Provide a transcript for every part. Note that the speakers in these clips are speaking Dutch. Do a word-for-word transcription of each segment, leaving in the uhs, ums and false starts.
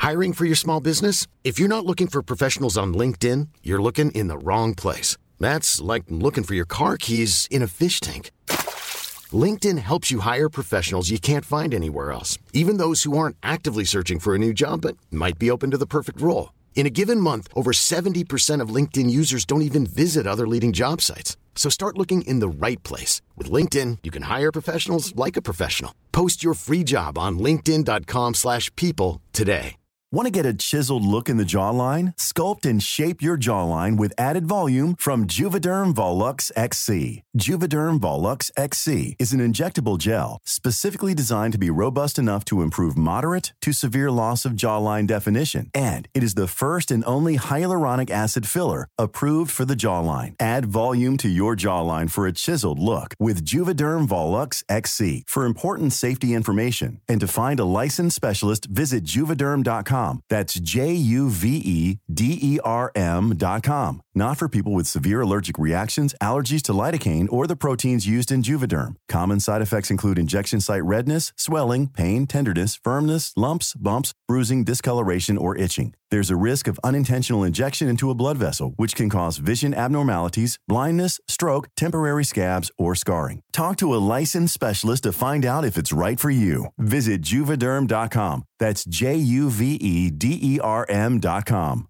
Hiring for your small business? If you're not looking for professionals on LinkedIn, you're looking in the wrong place. That's like looking for your car keys in a fish tank. LinkedIn helps you hire professionals you can't find anywhere else, even those who aren't actively searching for a new job but might be open to the perfect role. In a given month, over seventy percent of LinkedIn users don't even visit other leading job sites. So start looking in the right place. With LinkedIn, you can hire professionals like a professional. Post your free job on linkedin.com slash people today. Want to get a chiseled look in the jawline? Sculpt and shape your jawline with added volume from Juvederm Volux X C. Juvederm Volux X C is an injectable gel specifically designed to be robust enough to improve moderate to severe loss of jawline definition. And it is the first and only hyaluronic acid filler approved for the jawline. Add volume to your jawline for a chiseled look with Juvederm Volux X C. For important safety information and to find a licensed specialist, visit juvederm dot com. That's J U V E D E R M dot com. Not for people with severe allergic reactions, allergies to lidocaine, or the proteins used in Juvederm. Common side effects include injection site redness, swelling, pain, tenderness, firmness, lumps, bumps, bruising, discoloration, or itching. There's a risk of unintentional injection into a blood vessel, which can cause vision abnormalities, blindness, stroke, temporary scabs, or scarring. Talk to a licensed specialist to find out if it's right for you. Visit Juvederm dot com. That's J U V E D E R M dot com.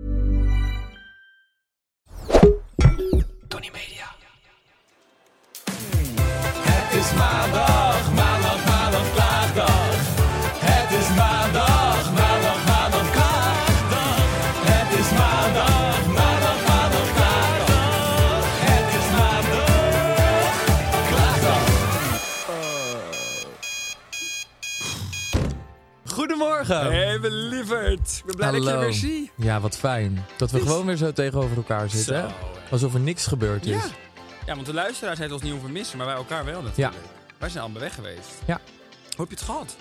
Tony Media. Het is maandag, maandag, maandag, klaagdag. Het is maandag, maandag, maandag, klaagdag. Het is maandag, maandag, maandag, klaagdag. Het is maandag, klaagdag. Goedemorgen. Hey, mijn lieverd. Ik ben blij dat je er weer zie. Ja, wat fijn. Dat we Is- gewoon weer zo tegenover elkaar zitten. Zo, Hè? hè. Alsof er niks gebeurd is. Ja. Ja, want de luisteraars heeft ons niet hoeven missen, maar wij elkaar wel natuurlijk. Ja. Wij zijn allemaal weg geweest. Ja. Hoe heb je het gehad?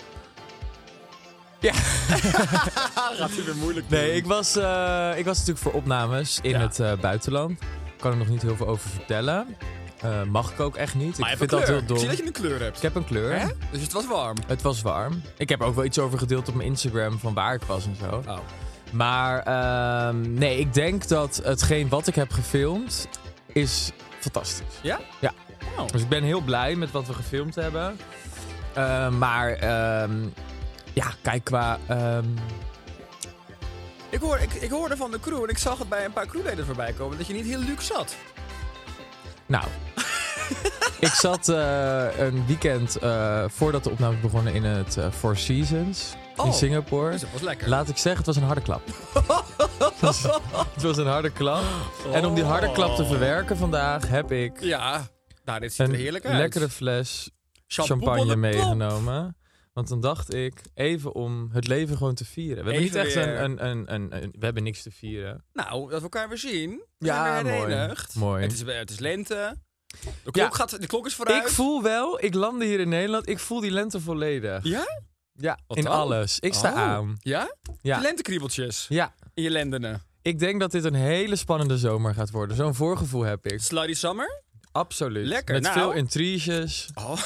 Ja. Gaat het weer moeilijk doen. Nee, ik was, uh, ik was natuurlijk voor opnames in Ja. het uh, buitenland. Ik kan er nog niet heel veel over vertellen. Uh, mag ik ook echt niet. Maar ik je vind hebt dat een heel kleur. dom. Ik zie dat je een kleur hebt. Ik heb een kleur. Hè? Dus het was warm. Het was warm. Ik heb ook wel iets over gedeeld op mijn Instagram van waar ik was en zo. Oh. Maar uh, nee, ik denk dat hetgeen wat ik heb gefilmd is fantastisch. Ja? Ja. Oh. Dus ik ben heel blij met wat we gefilmd hebben. Uh, maar uh, ja, kijk qua... Uh, Ik, hoor, ik, ik hoorde van de crew en ik zag het bij een paar crewleden voorbij komen dat je niet heel luxe zat. nou, ik zat uh, een weekend uh, voordat de opnames begonnen in het uh, Four Seasons Oh, in Singapore. Dus dat was lekker. Laat ik zeggen, het was een harde klap. het, was, het was een harde klap. En om die harde klap te verwerken vandaag heb ik Ja, nou dit ziet er een heerlijk uit. lekkere fles Shampoo champagne op de meegenomen. Want dan dacht ik, even om het leven gewoon te vieren. We hebben Even niet echt weer. een, een, een, een, een... We hebben niks te vieren. Nou, dat we elkaar weer zien. We Ja, zijn weer mooi. herenigd. Mooi. Het is, het is lente. De klok, Ja. gaat, de klok is vooruit. Ik voel wel, ik landde hier in Nederland, ik voel die lente volledig. Ja? Ja, Wat in dan? alles. Ik sta Oh. aan. Ja? Ja. De lentekriebeltjes Ja. in je lendenen. Ik denk dat dit een hele spannende zomer gaat worden. Zo'n voorgevoel heb ik. Slutty summer? Absoluut. Lekker, Met nou. veel intriges. Oh.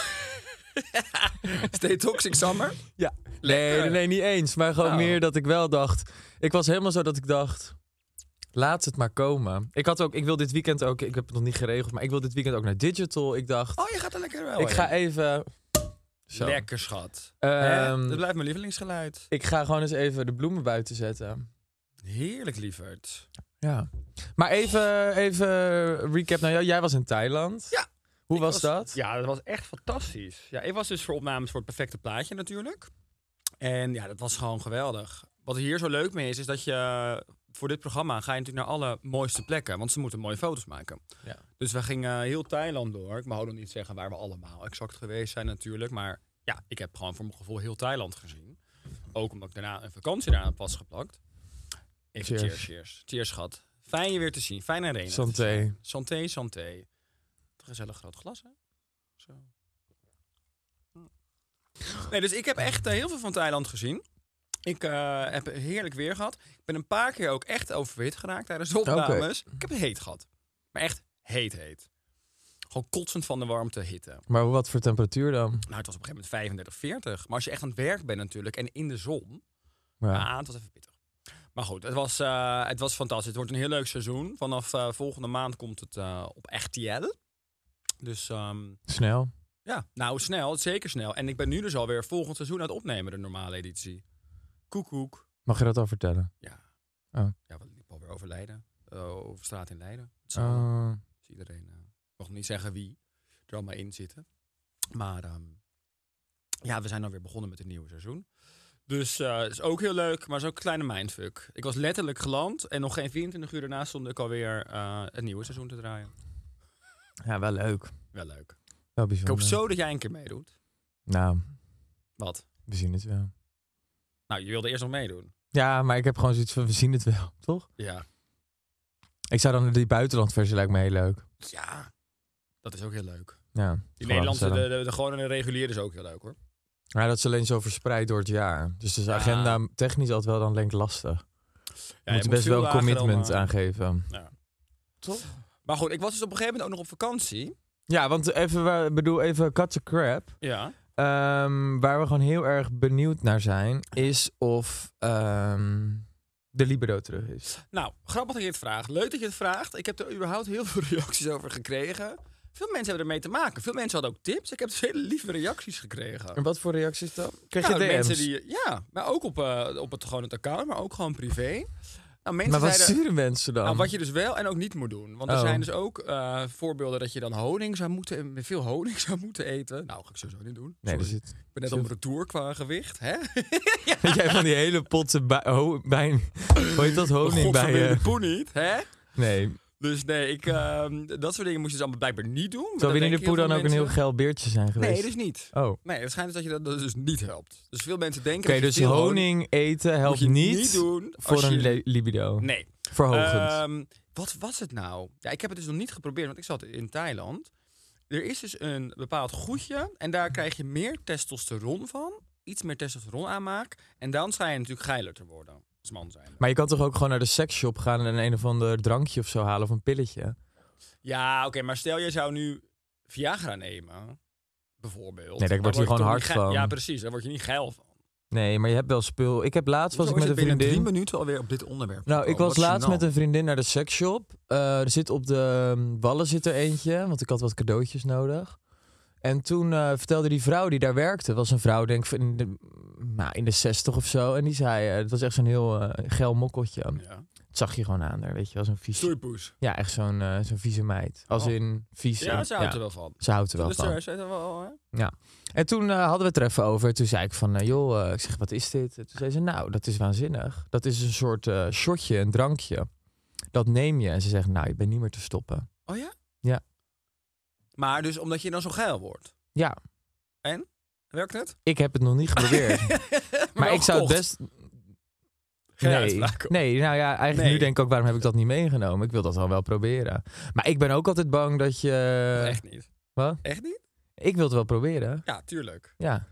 Stay toxic summer? Ja. Lekker. Nee, nee, nee, niet eens. Maar gewoon Oh. meer dat ik wel dacht... Ik was helemaal zo dat ik dacht... Laat het maar komen. Ik had ook, ik wil dit weekend ook... Ik heb het nog niet geregeld, maar ik wil dit weekend ook naar Digital. Ik dacht, Oh, je gaat er lekker wel ik in. ga even... Zo. Lekker, schat. Ehm, Hè? Dat blijft mijn lievelingsgeluid. Ik ga gewoon eens even de bloemen buiten zetten. Heerlijk, lieverd. Ja. Maar even, even recap naar jou. Jij was in Thailand. Ja. Hoe Ik was, dat? Ja, dat was echt fantastisch. Ja, ik was dus voor opnames voor het perfecte plaatje natuurlijk. En ja, dat was gewoon geweldig. Wat er hier zo leuk mee is, is dat je voor dit programma ga je natuurlijk naar alle mooiste plekken. Want ze moeten mooie foto's maken. Ja. Dus we gingen heel Thailand door. Ik mag ook nog niet zeggen waar we allemaal exact geweest zijn natuurlijk. Maar ja, ik heb gewoon voor mijn gevoel heel Thailand gezien. Ook omdat ik daarna een vakantie daar aan was geplakt. Even cheers, Cheers. cheers. Cheers, schat. Fijn je weer te zien. Fijn en reden. Santé. Santé, santé. Gezellig groot glas, hè? Zo. Nee, dus ik heb echt uh, heel veel van Thailand gezien. Ik uh, heb heerlijk weer gehad. Ik ben een paar keer ook echt oververhit geraakt tijdens de opnames. Ik heb het heet gehad. Maar echt heet, heet. Gewoon kotsend van de warmte, hitte. Maar wat voor temperatuur dan? Nou, het was op een gegeven moment vijfendertig, veertig. Maar als je echt aan het werk bent natuurlijk en in de zon... Ja. Ja, het was even pittig. Maar goed, het was, uh, het was fantastisch. Het wordt een heel leuk seizoen. Vanaf uh, volgende maand komt het uh, op R T L. Dus... Um, snel. Ja, nou snel. Zeker snel. En ik ben nu dus alweer volgend seizoen aan het opnemen, de normale editie. Koekoek. Mag je dat al vertellen? Ja. Oh. Ja, we liepen alweer over Leiden. Uh, over straat in Leiden. Uh. Dus iedereen... Uh, ik mag niet zeggen wie er allemaal in zitten. Maar um, ja, we zijn alweer begonnen met het nieuwe seizoen. Dus uh, het is ook heel leuk, maar het is ook een kleine mindfuck. Ik was letterlijk geland en nog geen vierentwintig uur daarna stond ik alweer uh, het nieuwe seizoen te draaien. Ja, wel leuk. Wel leuk. Wel ik bijzonder. hoop zo dat jij een keer meedoet. Nou. Wat? We zien het wel. Nou, je wilde eerst nog meedoen. Ja, maar ik heb gewoon zoiets van, we zien het wel, toch? Ja. Ik zou dan die buitenlandversie lijkt me heel leuk. Ja, dat is ook heel leuk. Ja, die Nederlandse, de, de, de gewone reguliere is ook heel leuk hoor. Ja, dat is alleen zo verspreid door het jaar. Dus de ja. agenda technisch altijd wel dan denk ik lastig. Ja, je moet best wel een commitment dan, uh, aangeven. Ja. Toch? Maar goed, ik was dus op een gegeven moment ook nog op vakantie. Ja, want even, ik bedoel even cut the crap. Ja. Um, waar we gewoon heel erg benieuwd naar zijn, is of um, de Libido terug is. Nou, grappig dat je het vraagt. Leuk dat je het vraagt. Ik heb er überhaupt heel veel reacties over gekregen. Veel mensen hebben ermee te maken. Veel mensen hadden ook tips. Ik heb dus hele lieve reacties gekregen. En wat voor reacties dan? Krijg nou, je D M's? Mensen die, ja, maar ook op, uh, op het, gewoon het account, maar ook gewoon privé. Nou, mensen maar wat zeiden, sturen mensen dan? Nou, wat je dus wel en ook niet moet doen. Want er oh. zijn dus ook uh, voorbeelden dat je dan honing zou moeten, met veel honing zou moeten eten. Nou, ga ik sowieso niet doen. Nee, dus het, ik ben net op retour qua gewicht, hè? ja. Weet jij van die hele potten bij, ho, bij hoe heet dat, honing bij je? De poen niet, hè? Nee. Dus nee, ik, uh, dat soort dingen moest je dus allemaal blijkbaar niet doen. Zou Winnie de Pooh dan ook mensen... een heel geil beertje zijn geweest? Nee, dus niet. Oh. Nee, het schijnt dus dat je dat dus niet helpt. Dus veel mensen denken... Oké, okay, dus honing, honing eten helpt je niet, niet doen voor je... een libido? Nee. Verhogend. Um, wat was het nou? Ja, ik heb het dus nog niet geprobeerd, want ik zat in Thailand. Er is dus een bepaald goedje en daar krijg je meer testosteron van. Iets meer testosteron aanmaak. En dan schijn je natuurlijk geiler te worden als man zijn. Maar je kan toch ook gewoon naar de seksshop gaan en een of ander drankje of zo halen of een pilletje? Ja, oké, okay, maar stel je zou nu Viagra nemen, bijvoorbeeld. Nee, daar word je gewoon hard van. Ja, precies, daar word je niet geil van. Nee, maar je hebt wel spul. Ik heb laatst was Zo ik met een vriendin. drie minuten alweer op dit onderwerp. Nou, ik was laatst met een vriendin naar de seksshop. Uh, er zit op de Wallen zit er eentje, want ik had wat cadeautjes nodig. En toen uh, vertelde die vrouw die daar werkte, was een vrouw denk ik in de, nou, in de zestig of zo. En die zei, uh, het was echt zo'n heel uh, geil mokkeltje. Ja. Dat zag je gewoon aan daar, weet je wel, zo'n vies. Stoeipoes. Ja, echt zo'n uh, zo'n vieze meid. Als oh. in vies. Ja, ze houdt ja. er wel van. Ze houdt er wel dus van. Er, ze er wel, hè? Ja. En toen uh, hadden we het er even over. Toen zei ik van, uh, joh, uh, ik zeg, wat is dit? Toen zei ze, nou, dat is waanzinnig. Dat is een soort uh, shotje, een drankje. Dat neem je. En ze zegt, nou, je bent niet meer te stoppen. Oh ja? Ja. Maar dus omdat je dan zo geil wordt? Ja. En? Werkt het? Ik heb het nog niet geprobeerd. maar maar ik zou het best... Geen nee, nee, nou ja, eigenlijk nee. nu denk ik ook, waarom heb ik dat niet meegenomen? Ik wil dat al wel proberen. Maar ik ben ook altijd bang dat je... Echt niet. Wat? Echt niet? Ik wil het wel proberen. Ja, tuurlijk. Ja.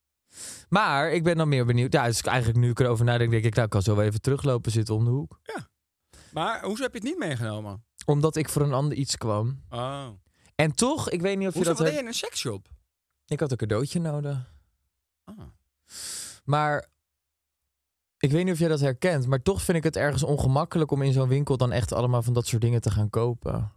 Maar ik ben dan meer benieuwd. Ja, dus eigenlijk nu ik erover nadenk, denk ik, nou, ik kan zo wel even teruglopen zitten om de hoek. Ja. Maar hoezo heb je het niet meegenomen? Omdat ik voor een ander iets kwam. Oh. En toch, ik weet niet of hoezo, je dat... Wat deed je in een seksshop? Ik had een cadeautje nodig. Ah. Maar... Ik weet niet of jij dat herkent, maar toch vind ik het ergens ongemakkelijk om in zo'n winkel dan echt allemaal van dat soort dingen te gaan kopen.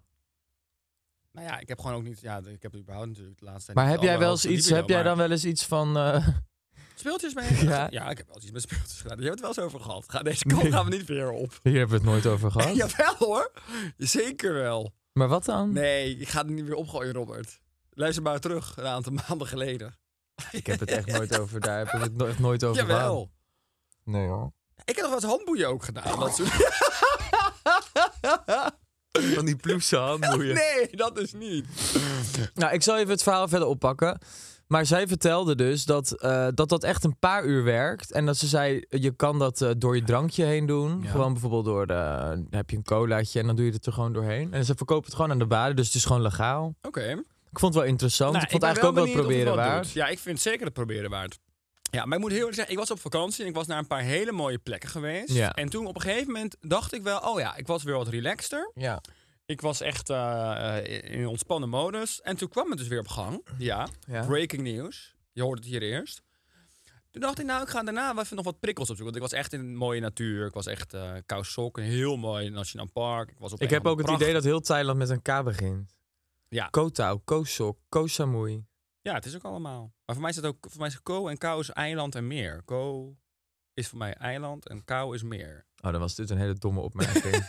Nou ja, ik heb gewoon ook niet... Ja, ik heb überhaupt natuurlijk de laatste tijd... Maar heb jij wel eens iets... Libido, heb jij dan wel eens iets van... Uh... Speeltjes mee? Ja. Ja, ik heb wel eens iets met speeltjes gedaan. Je hebt het wel eens over gehad. Ga, deze kant nee. gaan we niet weer op. Hier hebben we het nooit over gehad. Jawel hoor. Zeker wel. Maar wat dan? Nee, ik ga het niet weer opgooien, Robert. Luister maar terug, een aantal maanden geleden. Ik heb het echt nooit over... Daar heb ik het echt nooit over Jawel. gehad. Nee hoor. Ik heb nog wel eens handboeien ook gedaan. Dat soort... Van die ploegse handboeien. Nee, dat is niet. Nou, ik zal even het verhaal verder oppakken. Maar zij vertelde dus dat, uh, dat dat echt een paar uur werkt. En dat ze zei, je kan dat uh, door je drankje heen doen. Ja. Gewoon bijvoorbeeld door de... Dan heb je een colaatje en dan doe je het er gewoon doorheen. En ze verkopen het gewoon aan de baden, dus het is gewoon legaal. Oké. Okay. Ik vond het wel interessant. Nou, ik vond ik eigenlijk ook wel proberen waard. Doet. Ja, ik vind het zeker het proberen waard. Ja, maar ik moet heel eerlijk zeggen, ik was op vakantie en ik was naar een paar hele mooie plekken geweest. Ja. En toen op een gegeven moment dacht ik wel, oh ja, ik was weer wat relaxter. Ja. Ik was echt uh, in ontspannen modus. En toen kwam het dus weer op gang. Ja, ja. Breaking news. Je hoort het hier eerst. Toen dacht ik, nou, ik ga daarna wel even nog wat prikkels opzoeken. Want ik was echt in een mooie natuur. Ik was echt uh, Khao Sok, een heel mooi nationaal park. Ik, was op ik heb ook het idee dat heel Thailand met een K begint. Ja. Koh Tao, Koh Sok, Koh Samui. Ja, het is ook allemaal. Maar voor mij is het ook, voor mij is Koh en Khao is eiland en meer. Koh is voor mij eiland en Khao is meer. Oh, dan was dit een hele domme opmerking.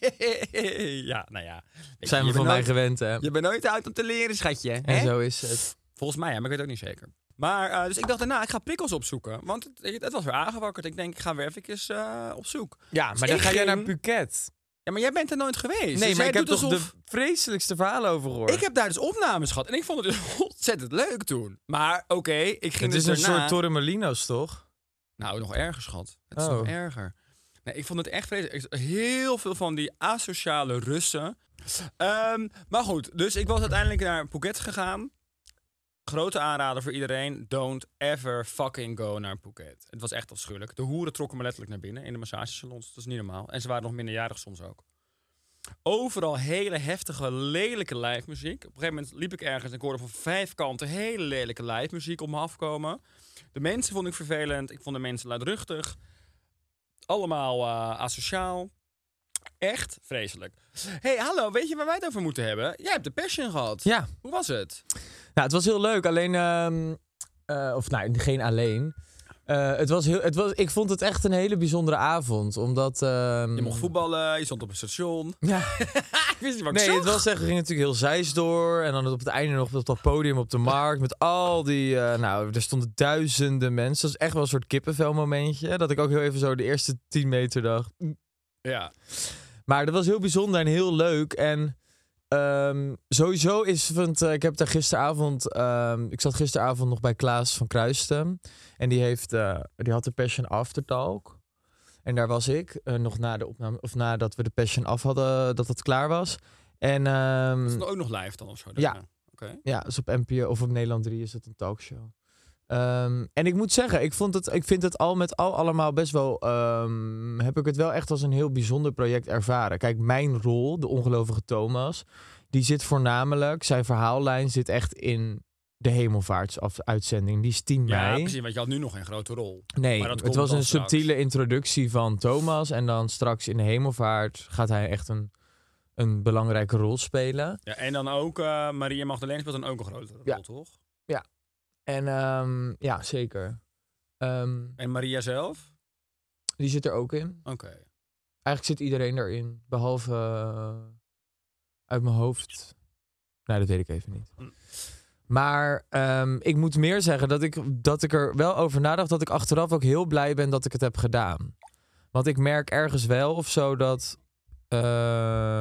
Ja, nou ja. Weet Zijn je, we je van mij nooit, gewend, hè? Je bent nooit uit om te leren, schatje. En hè? zo is het. Volgens mij, ja, maar ik weet het ook niet zeker. Maar, uh, dus ik dacht daarna, ik ga prikkels opzoeken. Want het, het was weer aangewakkerd. Ik denk, ik ga weer even uh, op zoek. Ja, dus maar dan ga ging... jij naar Phuket. Ja, maar jij bent er nooit geweest. Nee, dus maar ik heb toch toch alsof... de vreselijkste verhalen over gehoord. Ik heb daar dus opnames gehad. En ik vond het dus ontzettend leuk toen. Maar oké, okay, ik ging het dus is een daarna... soort Torremolinos, toch? Nou, nog erger, schat. Het is oh. nog erger. Nee, ik vond het echt vreselijk. Heel veel van die asociale Russen. Um, maar goed, dus ik was uiteindelijk naar Phuket gegaan. Grote aanrader voor iedereen. Don't ever fucking go naar Phuket. Het was echt afschuwelijk. De hoeren trokken me letterlijk naar binnen in de massagesalons. Dat is niet normaal. En ze waren nog minderjarig soms ook. Overal hele heftige, lelijke live muziek. Op een gegeven moment liep ik ergens en ik hoorde van vijf kanten hele lelijke live muziek op me afkomen. De mensen vond ik vervelend. Ik vond de mensen luidruchtig. Allemaal uh, asociaal. Echt vreselijk. Hey, hallo, weet je waar wij het over moeten hebben? Jij hebt de Passion gehad. Ja. Hoe was het? Nou, het was heel leuk. Alleen, uh, uh, of nou, geen alleen. Uh, het was heel, het was, ik vond het echt een hele bijzondere avond, omdat... Uh, je mocht voetballen, je stond op een station. Ja. Ik wist niet wat ik nee, zag. het was echt, we gingen natuurlijk heel Zeist door. En dan op het einde nog op dat podium op de markt. Met al die, uh, nou, er stonden duizenden mensen. Dat is echt wel een soort kippenvel momentje. Dat ik ook heel even zo de eerste tien meter dacht. Ja. Maar dat was heel bijzonder en heel leuk. En um, sowieso is, want uh, ik heb daar gisteravond, um, ik zat gisteravond nog bij Klaas van Kruisten. En die heeft, uh, die had de Passion Aftertalk. En daar was ik, uh, nog na de opname, of nadat we de Passion af hadden, dat het klaar was. En um, is het ook nog live dan of zo? Ja. Okay. Ja, dus op N P O of op Nederland drie is het een talkshow. Um, en ik moet zeggen, ik, vond het, ik vind het al met al allemaal best wel... Um, heb ik het wel echt als een heel bijzonder project ervaren. Kijk, mijn rol, de ongelovige Thomas... die zit voornamelijk... zijn verhaallijn zit echt in de hemelvaartsuitzending. Die is tien mei. Ja, precies, want je had nu nog geen grote rol. Nee, maar dat het was een straks. subtiele introductie van Thomas... en dan straks in de hemelvaart gaat hij echt een, een belangrijke rol spelen. Ja, en dan ook uh, Maria Magdalena speelt dan ook een grote rol, ja. toch? Ja. En um, ja, zeker. Um, en Maria zelf? Die zit er ook in. Oké. Okay. Eigenlijk zit iedereen erin, behalve uh, uit mijn hoofd. Nou, dat weet ik even niet. Hm. Maar um, ik moet meer zeggen dat ik, dat ik er wel over nadacht... dat ik achteraf ook heel blij ben dat ik het heb gedaan. Want ik merk ergens wel of zo dat... Uh,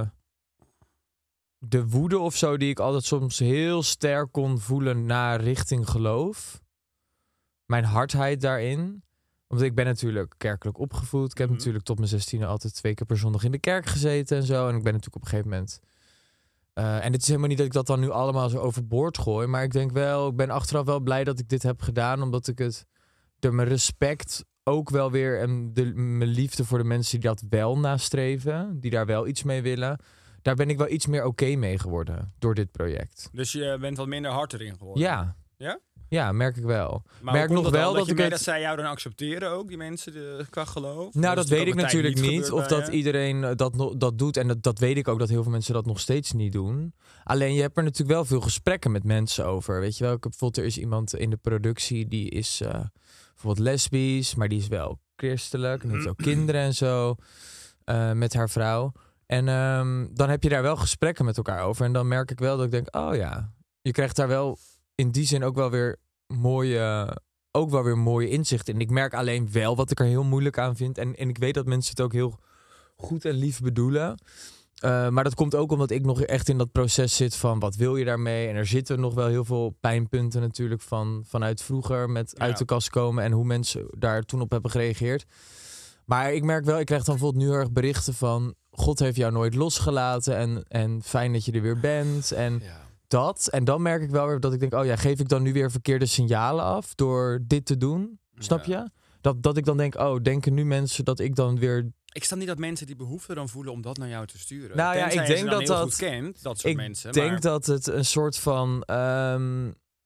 de woede of zo die ik altijd soms heel sterk kon voelen naar richting geloof. Mijn hardheid daarin. Want ik ben natuurlijk kerkelijk opgevoed. Ik heb mm-hmm. natuurlijk tot mijn zestiende altijd twee keer per zondag in de kerk gezeten en zo. En ik ben natuurlijk op een gegeven moment... Uh, en het is helemaal niet dat ik dat dan nu allemaal zo overboord gooi. Maar ik denk wel, ik ben achteraf wel blij dat ik dit heb gedaan. Omdat ik het, door mijn respect ook wel weer... en de, mijn liefde voor de mensen die dat wel nastreven. Die daar wel iets mee willen... Daar ben ik wel iets meer oké okay mee geworden door dit project. Dus je bent wat minder hard erin geworden? Ja. Ja? Ja, merk ik wel. Maar merk nog wel dat, dat ik mee het... dat zij jou dan accepteren ook, die mensen de, qua geloof? Nou, dat, dat weet ik natuurlijk niet. niet of dat je? iedereen dat, no- dat doet. En dat, dat weet ik ook dat heel veel mensen dat nog steeds niet doen. Alleen je hebt er natuurlijk wel veel gesprekken met mensen over. Weet je wel, ik heb, bijvoorbeeld er is iemand in de productie die is uh, bijvoorbeeld lesbisch, maar die is wel christelijk. En heeft ook kinderen en zo. Uh, met haar vrouw. En um, dan heb je daar wel gesprekken met elkaar over. En dan merk ik wel dat ik denk, oh ja, je krijgt daar wel in die zin ook wel weer mooie, ook wel weer mooie inzichten in. Ik merk alleen wel wat ik er heel moeilijk aan vind. En, en ik weet dat mensen het ook heel goed en lief bedoelen. Uh, maar dat komt ook omdat ik nog echt in dat proces zit van wat wil je daarmee? En er zitten nog wel heel veel pijnpunten natuurlijk van, vanuit vroeger met ja. uit de kast komen en hoe mensen daar toen op hebben gereageerd. Maar ik merk wel, ik krijg dan bijvoorbeeld nu heel erg berichten van... God heeft jou nooit losgelaten en, en fijn dat je er weer bent. En ja. dat. En dan merk ik wel weer dat ik denk... oh ja, geef ik dan nu weer verkeerde signalen af door dit te doen? Snap ja. je? Dat, dat ik dan denk, oh, denken nu mensen dat ik dan weer... Ik snap niet dat mensen die behoefte dan voelen om dat naar jou te sturen. Nou ja, ik denk dat dat... Goed kent, dat soort ik mensen. Ik denk maar... dat het een soort van... Um,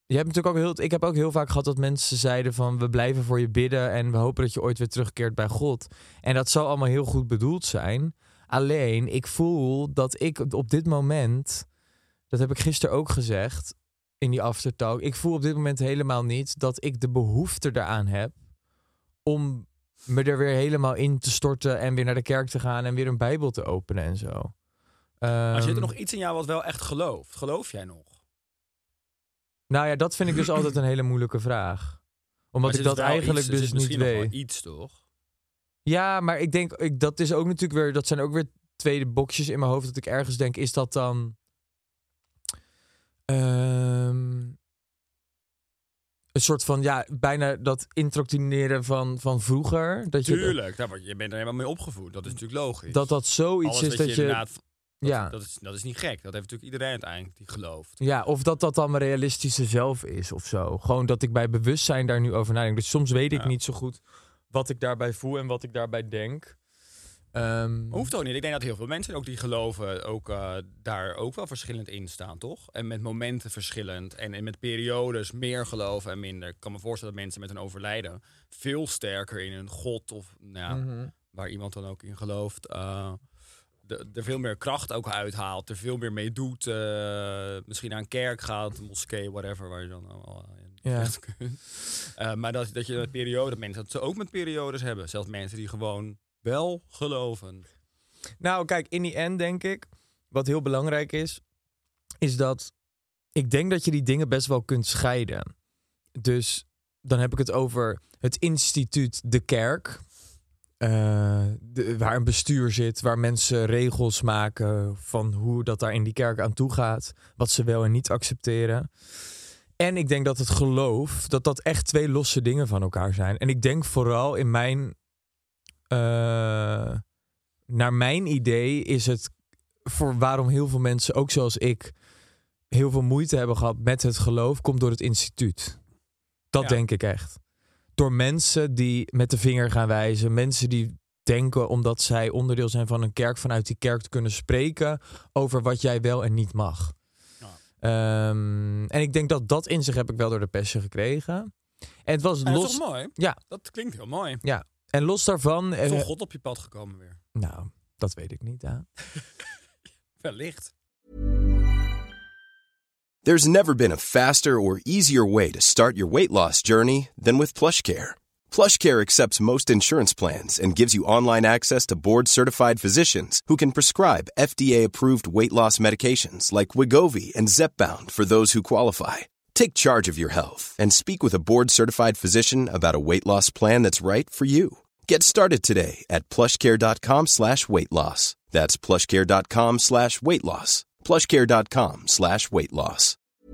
je hebt natuurlijk ook heel, ik heb ook heel vaak gehad dat mensen zeiden van we blijven voor je bidden en we hopen dat je ooit weer terugkeert bij God. En dat zal allemaal heel goed bedoeld zijn. Alleen, ik voel dat ik op dit moment, dat heb ik gisteren ook gezegd in die aftertalk, ik voel op dit moment helemaal niet dat ik de behoefte eraan heb om me er weer helemaal in te storten en weer naar de kerk te gaan en weer een Bijbel te openen en zo. Um, maar zit er nog iets in jou wat wel echt gelooft? Geloof jij nog? Nou ja, dat vind ik dus altijd een hele moeilijke vraag. Omdat ik dat eigenlijk iets, dus niet weet. Nog wel iets, toch? Ja, maar ik denk, ik, dat is ook natuurlijk weer, dat zijn ook weer tweede boxjes in mijn hoofd dat ik ergens denk, is dat dan um, een soort van, ja, bijna dat indoctrineren van, van vroeger. Dat Tuurlijk, je, nou, je bent er helemaal mee opgevoed. Dat is natuurlijk logisch. Dat dat zoiets Alles is dat je... je Dat, ja. dat, is, dat is niet gek. Dat heeft natuurlijk iedereen uiteindelijk die gelooft. Ja, of dat dat dan mijn realistische zelf is of zo. Gewoon dat ik bij bewustzijn daar nu over nadenk. Dus soms weet ik ja. niet zo goed wat ik daarbij voel en wat ik daarbij denk. Um, Hoeft ook niet. Ik denk dat heel veel mensen ook die geloven ook uh, daar ook wel verschillend in staan, toch? En met momenten verschillend. En, en met periodes meer geloven en minder. Ik kan me voorstellen dat mensen met een overlijden veel sterker in een god of nou, mm-hmm. waar iemand dan ook in gelooft... Uh, De, er veel meer kracht ook uithaalt, er veel meer mee doet, uh, misschien naar een kerk gaat, een moskee, whatever, waar je dan al in ja. kunt. Uh, maar dat, dat je met periode, mensen dat ze ook met periodes hebben, zelfs mensen die gewoon wel geloven. Nou, kijk, in die end denk ik, wat heel belangrijk is, is dat ik denk dat je die dingen best wel kunt scheiden. Dus dan heb ik het over het instituut de kerk. Uh, de, waar een bestuur zit, waar mensen regels maken van hoe dat daar in die kerk aan toe gaat, wat ze wel en niet accepteren. En ik denk dat het geloof, dat dat echt twee losse dingen van elkaar zijn. En ik denk vooral in mijn, uh, naar mijn idee is het voor waarom heel veel mensen, ook zoals ik, heel veel moeite hebben gehad met het geloof, komt door het instituut. Dat ja. denk ik echt. Door mensen die met de vinger gaan wijzen. Mensen die denken, omdat zij onderdeel zijn van een kerk, vanuit die kerk te kunnen spreken over wat jij wel en niet mag. Ja. Um, en ik denk dat dat inzicht heb ik wel door de Passion gekregen. En het was en los. Dat is toch mooi? Ja. Dat klinkt heel mooi. Ja. En los daarvan. Is toch uh, God op je pad gekomen weer? Nou, dat weet ik niet. Ja. Wellicht. There's never been a faster or easier way to start your weight loss journey than with PlushCare. PlushCare accepts most insurance plans and gives you online access to board-certified physicians who can prescribe F D A-approved weight loss medications like Wegovy and Zepbound for those who qualify. Take charge of your health and speak with a board-certified physician about a weight loss plan that's right for you. Get started today at plushcare.com slash weight loss. That's plushcare.com slash weight loss. plushcare.com slash weight loss.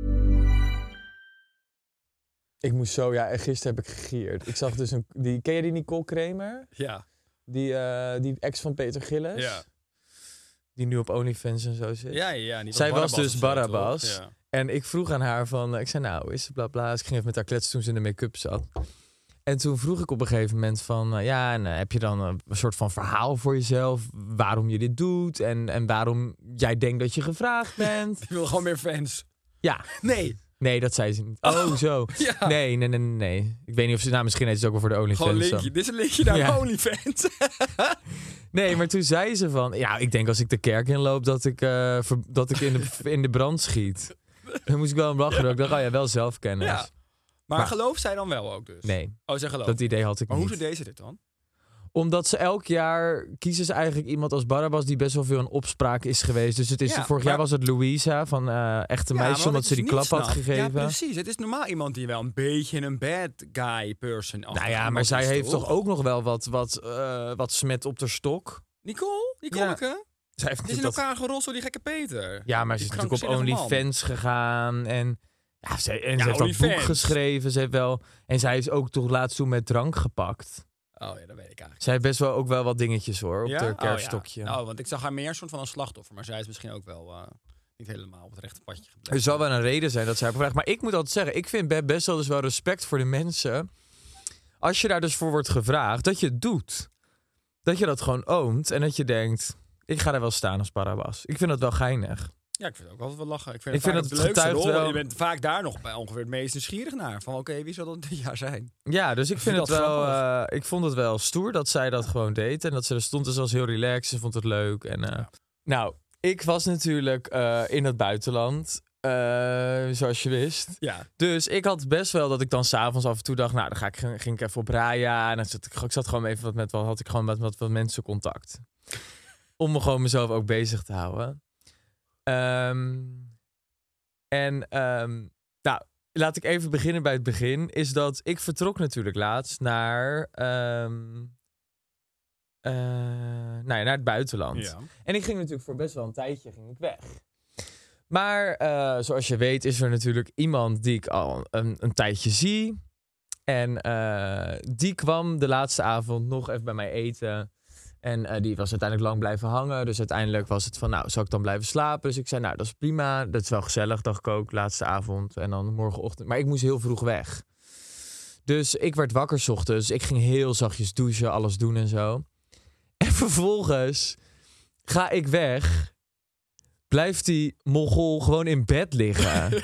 Ik moest zo, ja, gisteren heb ik gegierd. Ik zag dus een, die, ken je die Nicole Kramer? Ja. Die, uh, die ex van Peter Gillis? Ja. Die nu op OnlyFans en zo zit. Ja, ja. Die was Zij Barabbas was dus Barabbas. Ja. En ik vroeg aan haar van, ik zei nou, is het bla bla. Dus ik ging even met haar kletsen toen ze in de make-up zat. En toen vroeg ik op een gegeven moment van, uh, ja, en uh, heb je dan een, een soort van verhaal voor jezelf, waarom je dit doet en, en waarom jij denkt dat je gevraagd bent? Ik wil gewoon meer fans. Ja. Nee. Nee, dat zei ze niet. Oh, zo. Ja. Nee, nee, nee, nee. Ik weet niet of ze, nou, misschien heeft ze het ook wel voor de OnlyFans. Gewoon linkje. Dit is een linkje naar ja. OnlyFans. Nee, maar toen zei ze van, ja, ik denk als ik de kerk inloop dat ik, uh, ver, dat ik in, de, in de brand schiet. Dan moest ik wel om lachen. Ja. Ik dacht, oh ja, wel zelfkennis. Ja. Maar, maar gelooft zij dan wel ook dus? Nee. Oh, zij gelooft. Dat idee had ik maar niet. Maar hoe deed ze dit dan? Omdat ze elk jaar kiezen ze eigenlijk iemand als Barabbas die best wel veel in opspraak is geweest. Dus het is, ja, vorig maar... jaar was het Louisa van uh, Echte ja, Meisje, omdat ze die klap snap. had gegeven. Ja, precies. Het is normaal iemand die wel een beetje een bad guy person is. Nou ja, maar zij is heeft toch? toch ook nog wel wat, wat, uh, wat smet op de stok. Nicole? Nicoleke? Ja. Zij heeft het is in elkaar dat... gerold door die gekke Peter. Ja, maar die ze is natuurlijk op OnlyFans gegaan en... Ja, ze, en ja, ze heeft dat boek geschreven. Ze heeft wel, en zij is ook toch laatst toen met drank gepakt. Oh ja, dat weet ik eigenlijk. Zij heeft best wel ook wel wat dingetjes hoor, op ja? haar kerfstokje. Oh, ja. oh, want ik zag haar meer een soort van een slachtoffer. Maar zij is misschien ook wel uh, niet helemaal op het rechte padje gebleven. Er zal wel een reden zijn dat zij heeft gevraagd. Maar ik moet altijd zeggen, ik vind best wel dus wel respect voor de mensen. Als je daar dus voor wordt gevraagd, dat je het doet. Dat je dat gewoon oont en dat je denkt, ik ga er wel staan als Barabbas. Ik vind dat wel geinig. Ja, ik vind het ook altijd wel lachen. Ik vind Ik het, vind vaak dat het leukste getuigt rol. wel- Je bent vaak daar nog bij ongeveer het meest nieuwsgierig naar. Van oké, okay, wie zal dat dit jaar zijn? Ja, dus ik Ik vind vind het dat wel. grappig. Uh, ik vond het wel stoer dat zij dat gewoon deed. En dat ze er stond dus als heel relaxed. Ze vond het leuk. En, uh... Ja. Nou, ik was natuurlijk uh, in het buitenland. Uh, zoals je wist. Ja. Dus ik had best wel dat ik dan s'avonds af en toe dacht, nou, dan ga ik, ging ik even op Raya. En dan zat ik, ik zat gewoon even wat met wat had ik gewoon met wat, wat mensen contact. Om me gewoon mezelf ook bezig te houden. Um, en um, nou, laat ik even beginnen bij het begin. Is dat ik vertrok natuurlijk laatst naar, um, uh, nou ja, naar het buitenland. Ja. En ik ging natuurlijk voor best wel een tijdje ging ik weg. Maar uh, zoals je weet is er natuurlijk iemand die ik al een, een tijdje zie. En uh, die kwam de laatste avond nog even bij mij eten. En uh, die was uiteindelijk lang blijven hangen. Dus uiteindelijk was het van, nou, zal ik dan blijven slapen? Dus ik zei, nou, dat is prima. Dat is wel gezellig, dacht ik ook, laatste avond. En dan morgenochtend. Maar ik moest heel vroeg weg. Dus ik werd wakker 's ochtends. Ik ging heel zachtjes douchen, alles doen en zo. En vervolgens ga ik weg. Blijft die Mongool gewoon in bed liggen.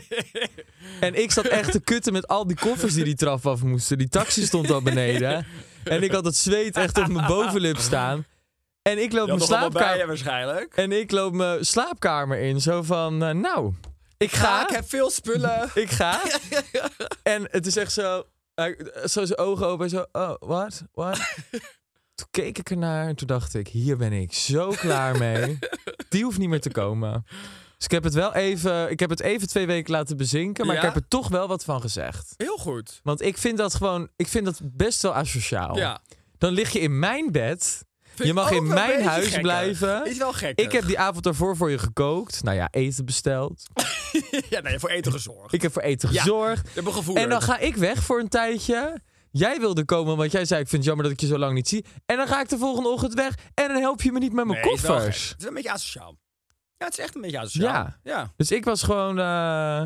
En ik zat echt te kutten met al die koffers die die trap af moesten. Die taxi stond al beneden. En ik had het zweet echt op mijn bovenlip staan. En ik loop mijn slaapkamer waarschijnlijk. En ik loop mijn slaapkamer in. Zo van, uh, nou, ik ga. Ja, ik heb veel spullen. Ik ga. En het is echt zo, uh, zo zijn ogen open en zo, oh, wat, wat? Toen keek ik ernaar en toen dacht ik, hier ben ik zo klaar mee. Die hoeft niet meer te komen. Dus ik heb het wel even, ik heb het even twee weken laten bezinken, maar ja? ik heb er toch wel wat van gezegd. Heel goed. Want ik vind dat gewoon, ik vind dat best wel asociaal. Ja. Dan lig je in mijn bed. Vind Je mag ook in wel een mijn beetje huis gekker. blijven. Is wel gek. Ik heb die avond daarvoor voor je gekookt. Nou ja, eten besteld. ja, nee, voor eten gezorgd. Ik heb voor eten Ja, gezorgd. Je hebt een gevoel. En dan ga ik weg voor een tijdje. Jij wilde komen, want jij zei, ik vind het jammer dat ik je zo lang niet zie. En dan ga ik de volgende ochtend weg. En dan help je me niet met mijn nee, is wel gek. koffers. Het is een beetje asociaal. Ja, het is echt een beetje asociaal. Ja. ja. Dus ik was gewoon uh,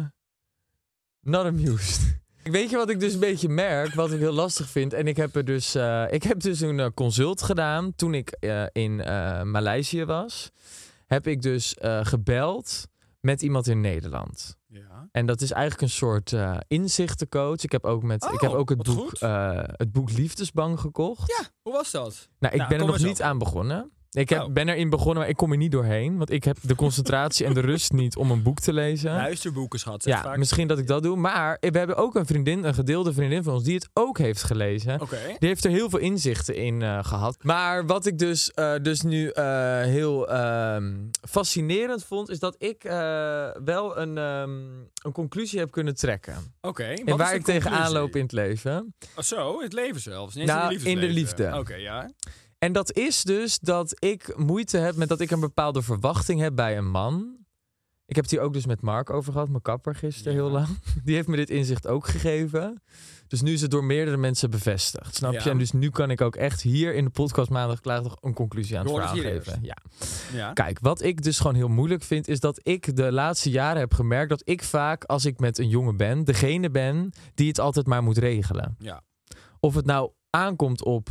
not amused. Weet je wat ik dus een beetje merk, wat ik heel lastig vind? En ik heb er dus, uh, ik heb dus een uh, consult gedaan toen ik uh, in uh, Maleisië was. Heb ik dus uh, gebeld met iemand in Nederland. Ja. En dat is eigenlijk een soort uh, inzichtencoach. Ik heb ook, met, Oh, ik heb ook het, wat boek, goed. uh, het boek Liefdesbang gekocht. Ja, hoe was dat? Nou, ik Nou, ben er kom nog eens niet op. aan begonnen. Ik heb, Oh. ben erin begonnen, maar ik kom er niet doorheen. Want ik heb de concentratie en de rust niet om een boek te lezen. Luisterboeken, schat. zeg Ja, vaak. misschien dat ik dat doe. Maar we hebben ook een vriendin, een gedeelde vriendin van ons, die het ook heeft gelezen. Oké. Die heeft er heel veel inzichten in uh, gehad. Maar wat ik dus, uh, dus nu uh, heel uh, fascinerend vond, is dat ik uh, wel een, um, een conclusie heb kunnen trekken. Oké. En waar ik tegenaan loop in het leven. Oh, zo, in het leven zelfs. Niet Nou, eens in, in de de liefde. Oké, okay, ja. En dat is dus dat ik moeite heb met dat ik een bepaalde verwachting heb bij een man. Ik heb het hier ook dus met Mark over gehad, mijn kapper gisteren Ja. heel lang. Die heeft me dit inzicht ook gegeven. Dus nu is het door meerdere mensen bevestigd, snap Ja. je? En dus nu kan ik ook echt hier in de podcast maandag klaar een conclusie aan het Door het verhaal hier geven. Ja. ja. Kijk, wat ik dus gewoon heel moeilijk vind, is dat ik de laatste jaren heb gemerkt dat ik vaak, als ik met een jongen ben, degene ben die het altijd maar moet regelen. Ja. Of het nou aankomt op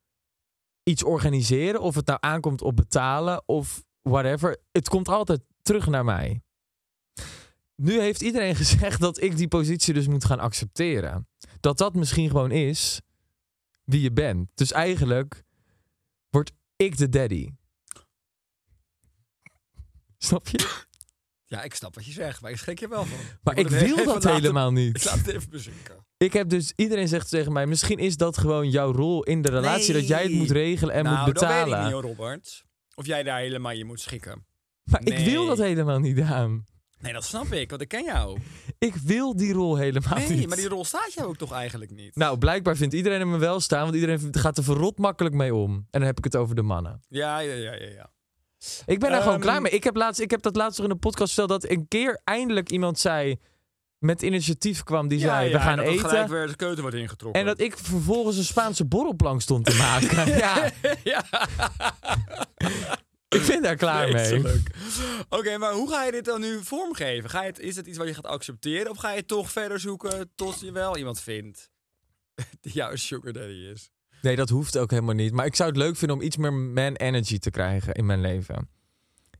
iets organiseren, of het nou aankomt op betalen, of whatever. Het komt altijd terug naar mij. Nu heeft iedereen gezegd dat ik die positie dus moet gaan accepteren. Dat dat misschien gewoon is wie je bent. Dus eigenlijk word ik de daddy. Snap je? Ja, ik snap wat je zegt, maar ik schrik je wel van. Maar Ik ik moet het wil even dat laten- helemaal Ik niet. laat het even bezinken. Ik heb dus, iedereen zegt tegen mij, misschien is dat gewoon jouw rol in de relatie, Nee. dat jij het moet regelen en nou, moet betalen. dat weet ik niet, hoor, Robert. Of jij daar helemaal je moet schikken. Maar Nee. ik wil dat helemaal niet aan. Nee, dat snap ik, want ik ken jou. Ik wil die rol helemaal Nee, niet. maar die rol staat jou ook toch eigenlijk niet? Nou, blijkbaar vindt iedereen hem wel staan, want iedereen gaat er verrot makkelijk mee om. En dan heb ik het over de mannen. Ja, ja, ja, ja. ja. Ik ben daar Ehm, gewoon klaar mee. Ik heb, laatst, ik heb dat laatst nog in de podcast verteld dat een keer eindelijk iemand zei, met initiatief kwam, die ja, zei, ja, we gaan dat het gelijk eten. weer de keuken wordt ingetrokken. En dat ik vervolgens een Spaanse borrelplank stond te maken. ja, ja. ik ben daar klaar mee. Vreselijk. Oké, maar hoe ga je dit dan nu vormgeven? Ga je het, is het iets wat je gaat accepteren? Of ga je toch verder zoeken tot je wel iemand vindt die jouw sugar daddy is? Nee, dat hoeft ook helemaal niet. Maar ik zou het leuk vinden om iets meer man energy te krijgen in mijn leven.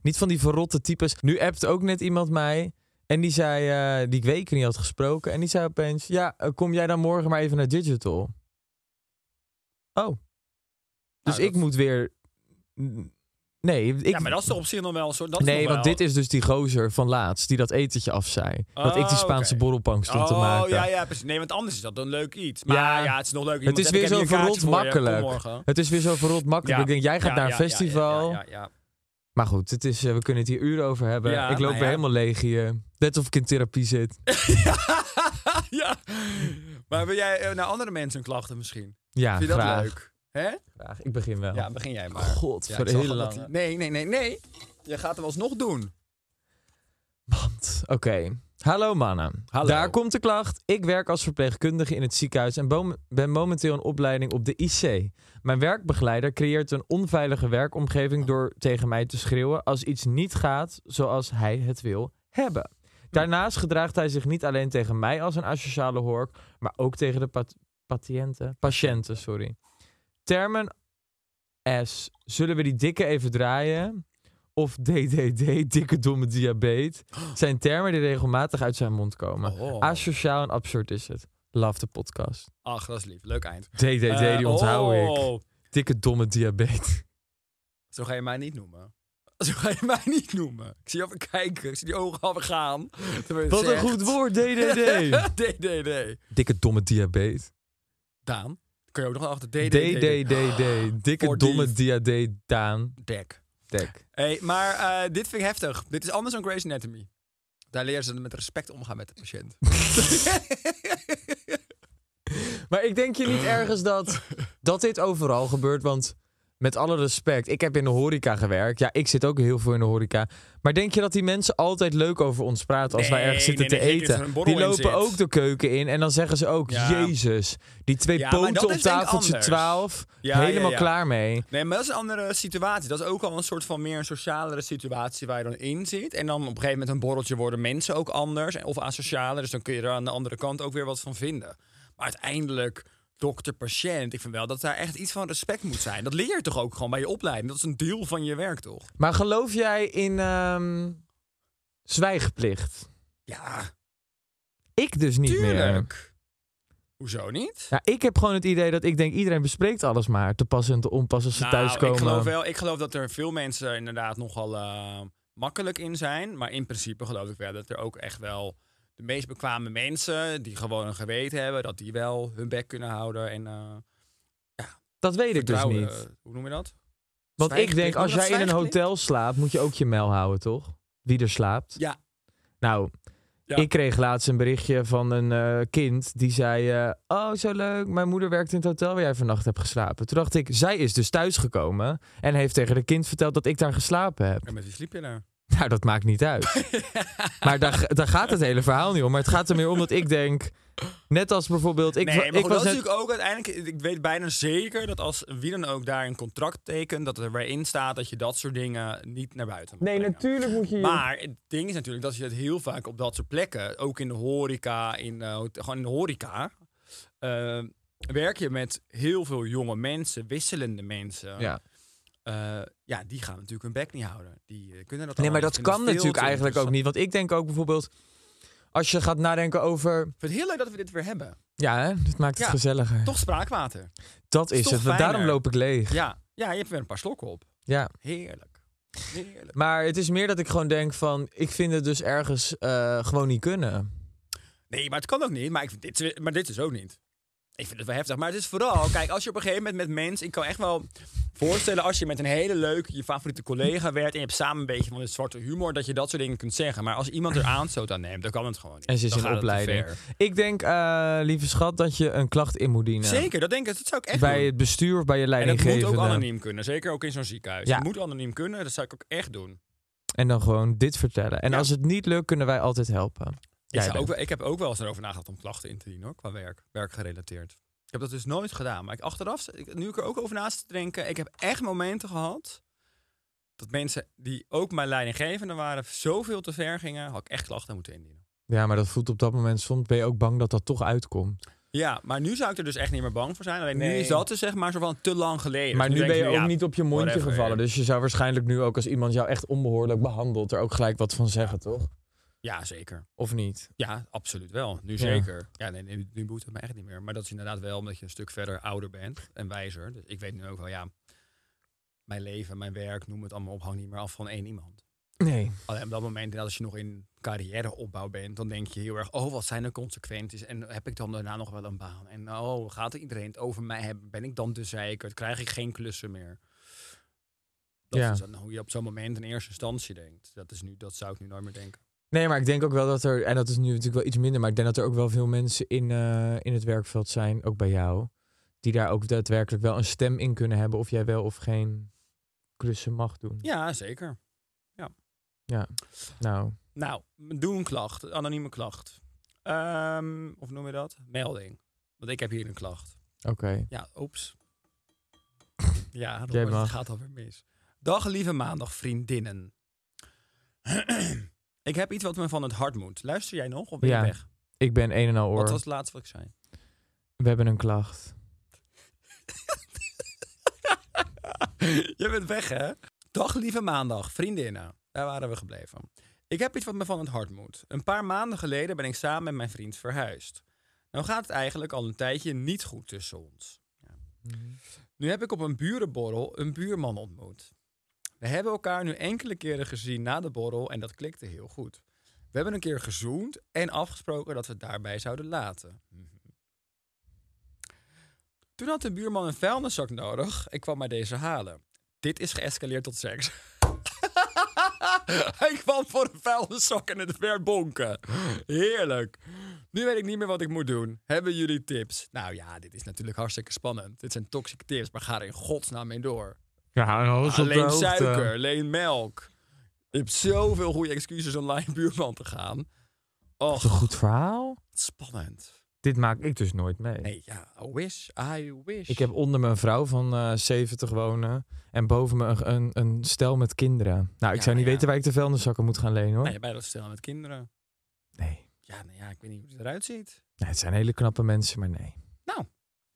Niet van die verrotte types. Nu appt ook net iemand mij. En die zei, uh, die ik weken niet had gesproken. En die zei opeens, ja, uh, kom jij dan morgen maar even naar Digital? Oh. Dus nou, ik dat... moet weer... Nee, ik... Ja, maar dat is toch op zich nog wel zo. Dat nee, want wel... dit is dus die gozer van laatst die dat etentje afzei. Oh, dat ik die Spaanse okay. borrelpank stond oh, te maken. Oh, ja, ja, precies. Nee, want anders is dat een leuk iets. Maar ja, ja het is nog leuk. Het is weer zo verrot makkelijk. Het is weer zo verrot makkelijk. Ja. Ik denk, jij gaat ja, naar een ja, festival. Ja, ja, ja, ja. Maar goed, het is, uh, we kunnen het hier uren over hebben. Ja, ik loop weer ja. helemaal leeg hier. Net of ik in therapie zit. ja, ja. Maar wil jij uh, naar andere mensen klachten misschien? Ja, vind je graag. dat leuk? Hè? Graag. Ik begin wel. Ja, begin jij maar. God, ja, voor de hele lange. Die... Nee, nee, nee, nee. Je gaat hem alsnog doen. Want, oké. Okay. Hallo mannen. Hallo. Daar komt de klacht. Ik werk als verpleegkundige in het ziekenhuis en bo- ben momenteel in opleiding op de I C. Mijn werkbegeleider creëert een onveilige werkomgeving door tegen mij te schreeuwen als iets niet gaat zoals hij het wil hebben. Daarnaast gedraagt hij zich niet alleen tegen mij als een asociale hork, maar ook tegen de pat- patiënten, patiënten, sorry. Termen als, zullen we die dikke even draaien? Of D D D, dikke domme diabetes, zijn termen die regelmatig uit zijn mond komen. Oh. Asociaal en absurd is het. Love de podcast. Ach, dat is lief. Leuk eind. D D D, uh, die onthoud oh. ik. Dikke domme diabetes. Zo ga je mij niet noemen. Zo ga je mij niet noemen. Ik zie je even kijken. Ik zie die ogen al gaan. Wat zegt. Een goed woord, D D D. D D D. Dikke domme diabetes. Daan. Kun je ook nog achter D D D. D D D D. Dikke domme diabetes. Daan. Dek. Dek. Hey, maar uh, dit vind ik heftig. Dit is anders dan Grey's Anatomy. Daar leren ze met respect omgaan met de patiënt. Maar ik denk je niet ergens dat, dat dit overal gebeurt, want met alle respect, ik heb in de horeca gewerkt. Ja, ik zit ook heel veel in de horeca. Maar denk je dat die mensen altijd leuk over ons praten als nee, wij ergens zitten nee, nee, te eten? Die lopen ook de keuken in en dan zeggen ze ook, ja. Jezus, die twee ja, poten op tafeltje twaalf, ja, helemaal ja, ja. klaar mee. Nee, maar dat is een andere situatie. Dat is ook al een soort van meer een socialere situatie waar je dan in zit. En dan op een gegeven moment een borreltje worden mensen ook anders of asocialer. Dus dan kun je er aan de andere kant ook weer wat van vinden. Maar uiteindelijk... dokter-patiënt, ik vind wel dat daar echt iets van respect moet zijn. Dat leer je toch ook gewoon bij je opleiding? Dat is een deel van je werk, toch? Maar geloof jij in um, zwijgplicht? Ja. Ik dus niet Tuurlijk. meer. Hoezo niet? Ja, ik heb gewoon het idee dat ik denk, iedereen bespreekt alles maar. Te pas en te onpas als ze nou, thuiskomen. Ik geloof wel, ik geloof dat er veel mensen inderdaad nogal uh, makkelijk in zijn. Maar in principe geloof ik wel dat er ook echt wel... de meest bekwame mensen die gewoon een geweten hebben, dat die wel hun bek kunnen houden. En, uh, ja, dat weet ik dus niet. Uh, hoe noem je dat? Want ik denk, als jij in een hotel slaapt, moet je ook je mijl houden, toch? Wie er slaapt. Ja. Nou, ja. Ik kreeg laatst een berichtje van een uh, kind die zei... Uh, oh, zo leuk, mijn moeder werkt in het hotel waar jij vannacht hebt geslapen. Toen dacht ik, zij is dus thuisgekomen en heeft tegen de kind verteld dat ik daar geslapen heb. En met wie sliep je daar? Nou, dat maakt niet uit. Maar daar, daar gaat het hele verhaal niet om. Maar het gaat er meer om dat ik denk... Net als bijvoorbeeld... Ik, nee, maar ik goed, was dat net... is natuurlijk ook uiteindelijk... Ik weet bijna zeker dat als wie dan ook daar een contract tekent... dat er weer in staat dat je dat soort dingen niet naar buiten moet Nee, brengen. natuurlijk moet je... Maar het ding is natuurlijk dat je het heel vaak op dat soort plekken... ook in de horeca, in, uh, gewoon in de horeca... Uh, werk je met heel veel jonge mensen, wisselende mensen... Ja. Uh, ja, die gaan natuurlijk hun bek niet houden. Die uh, kunnen dat Nee, maar niet. dat kan natuurlijk eigenlijk ook niet. Want ik denk ook bijvoorbeeld... Als je gaat nadenken over... Ik vind het heel leuk dat we dit weer hebben. Ja, hè? Dit maakt het ja, gezelliger. Toch spraakwater. Dat is, is het, want daarom loop ik leeg. Ja. ja, je hebt weer een paar slokken op. Ja. Heerlijk. Heerlijk. Maar het is meer dat ik gewoon denk van... Ik vind het dus ergens uh, gewoon niet kunnen. Nee, maar het kan ook niet. Maar, ik, dit, maar dit is ook niet. Ik vind het wel heftig. Maar het is vooral... Kijk, als je op een gegeven moment met mensen... Ik kan echt wel voorstellen als je met een hele leuke... je favoriete collega werkt... en je hebt samen een beetje van het zwarte humor... dat je dat soort dingen kunt zeggen. Maar als iemand er aanstoot aan neemt... dan kan het gewoon niet. En ze is dan in opleiding. Ik denk, uh, lieve schat... dat je een klacht in moet dienen. Zeker, dat denk ik. Dat zou ik echt bij doen. Het bestuur of bij je leidinggevende. En dat moet ook anoniem kunnen. Zeker ook in zo'n ziekenhuis. Ja. Het moet anoniem kunnen. Dat zou ik ook echt doen. En dan gewoon dit vertellen. En ja. als het niet lukt... kunnen wij altijd helpen. Ik, zou ook, ik heb ook wel eens erover nagedacht om klachten in te dienen. Hoor, qua werk. Werkgerelateerd. Ik heb dat dus nooit gedaan. Maar ik achteraf, nu ik er ook over naast te denken... ik heb echt momenten gehad... dat mensen die ook mijn leidinggevende waren... zoveel te ver gingen, had ik echt klachten moeten indienen. Ja, maar dat voelt op dat moment... soms ben je ook bang dat dat toch uitkomt. Ja, maar nu zou ik er dus echt niet meer bang voor zijn. Alleen Nee. nu is dat dus zeg maar zo van te lang geleden. Maar Dus nu ben je denk ook ja, niet op je mondje whatever. gevallen. Dus je zou waarschijnlijk nu ook als iemand jou echt onbehoorlijk behandelt... er ook gelijk wat van zeggen, toch? Ja, zeker. Of niet? Ja, absoluut wel. Nu Ja. zeker. Ja, nee, nee, nu boeit het me echt niet meer. Maar dat is inderdaad wel omdat je een stuk verder ouder bent en wijzer. Dus ik weet nu ook wel, ja... mijn leven, mijn werk, noem het allemaal op, hangt niet meer af van één iemand. Nee. Alleen op dat moment, als je nog in carrièreopbouw bent, dan denk je heel erg, oh, wat zijn de consequenties? En heb ik dan daarna nog wel een baan? En oh, gaat er iedereen het over mij hebben? Ben ik dan te zeiker? Krijg ik geen klussen meer? Dat Ja. is dan hoe je op zo'n moment in eerste instantie denkt. Dat, is nu, dat zou ik nu nooit meer denken. Nee, maar ik denk ook wel dat er... en dat is nu natuurlijk wel iets minder... maar ik denk dat er ook wel veel mensen in, uh, in het werkveld zijn, ook bij jou... die daar ook daadwerkelijk wel een stem in kunnen hebben... of jij wel of geen klussen mag doen. Ja, zeker. Ja. Ja, nou... Nou, doe een klacht, anonieme klacht. Um, of noem je dat? Melding. Want ik heb hier een klacht. Oké. Okay. Ja, oeps. Ja, Robert, het gaat alweer mis. Dag lieve maandag, vriendinnen. Ik heb iets wat me van het hart moet. Luister jij nog of ben je ja, weg? Ik ben een en al oor. Wat was het laatste wat ik zei? We hebben een klacht. Je bent weg, hè? Dag lieve maandag, vriendinnen. Daar waren we gebleven. Ik heb iets wat me van het hart moet. Een paar maanden geleden ben ik samen met mijn vriend verhuisd. Nou gaat het eigenlijk al een tijdje niet goed tussen ons. Ja. Mm-hmm. Nu heb ik op een burenborrel een buurman ontmoet. We hebben elkaar nu enkele keren gezien na de borrel en dat klikte heel goed. We hebben een keer gezoend en afgesproken dat we het daarbij zouden laten. Mm-hmm. Toen had de buurman een vuilniszak nodig en kwam mij deze halen. Dit is geëscaleerd tot seks. Hij kwam voor een vuilniszak en het werd bonken. Heerlijk. Nu weet ik niet meer wat ik moet doen. Hebben jullie tips? Nou ja, dit is natuurlijk hartstikke spannend. Dit zijn toxic tips, maar ga er in godsnaam mee door. Ja, alleen suiker, alleen melk. Je hebt zoveel goede excuses om naar je buurman te gaan. Och, dat is een goed verhaal. Spannend. Dit maak ik dus nooit mee. Nee, ja, I wish, I wish. Ik heb onder me een vrouw van uh, zeventig wonen. En boven me een, een, een stel met kinderen. Nou, ik ja, zou niet ja. weten waar ik de vuilniszakken moet gaan lenen, hoor. Nee, bij dat stel met kinderen. Nee. Ja, nou ja, ik weet niet hoe het eruit ziet. Nee, het zijn hele knappe mensen, maar nee. Nou.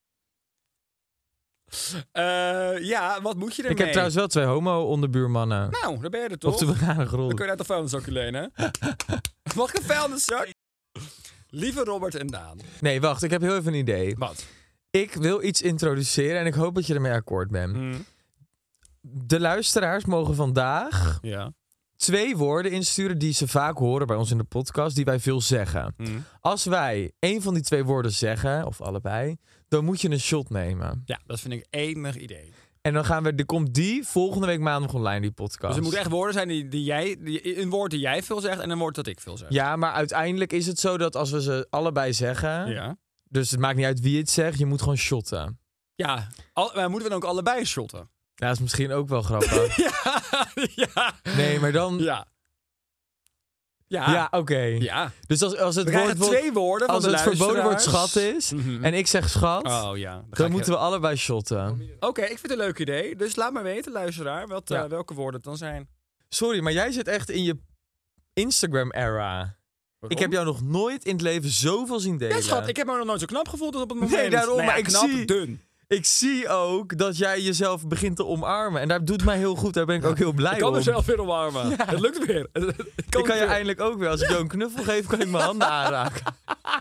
Uh, ja, wat moet je ermee? Ik heb trouwens wel twee homo-onderbuurmannen. Nou, daar ben je er toch? Op de begane grond. Dan kun je uit de vuilniszakje lenen. Mag ik een vuilniszak? Lieve Robert en Daan. Nee, wacht. Ik heb heel even een idee. Wat? Ik wil iets introduceren en ik hoop dat je ermee akkoord bent. Mm. De luisteraars mogen vandaag ja. twee woorden insturen die ze vaak horen bij ons in de podcast, die wij veel zeggen. Mm. Als wij één van die twee woorden zeggen, of allebei, dan moet je een shot nemen. Ja, dat vind ik enig idee. En dan gaan we, er komt die volgende week maandag online, die podcast. Dus er moeten echt woorden zijn die, die jij, die, een woord die jij veel zegt en een woord dat ik veel zeg. Ja, maar uiteindelijk is het zo dat als we ze allebei zeggen, ja. dus het maakt niet uit wie het zegt, je moet gewoon shotten. Ja, al, maar moeten we dan ook allebei shotten? Ja, dat is misschien ook wel grappig. ja, ja. Nee, maar dan... Ja. Ja, ja oké. Okay. Ja. Dus als, als het, we woord, twee woorden van als de het verboden woord schat is, mm-hmm. en ik zeg schat, oh, ja. dan, dan moeten je... we allebei shotten. Oké, okay, ik vind het een leuk idee. Dus laat maar weten, luisteraar, wat, ja. uh, welke woorden het dan zijn. Sorry, maar jij zit echt in je Instagram-era. Ik heb jou nog nooit in het leven zoveel zien delen. Ja, schat, ik heb me nog nooit zo knap gevoeld als op het moment. Nee, daarom, nou ja, maar ik knap, zie... dun. Ik zie ook dat jij jezelf begint te omarmen. En dat doet mij heel goed. Daar ben ik ook heel blij om. Ik kan om. mezelf weer omarmen. Ja. Het lukt weer. Ik kan, ik kan je weer. eindelijk ook weer. Als ik ja. jou een knuffel geef, kan ik mijn handen aanraken.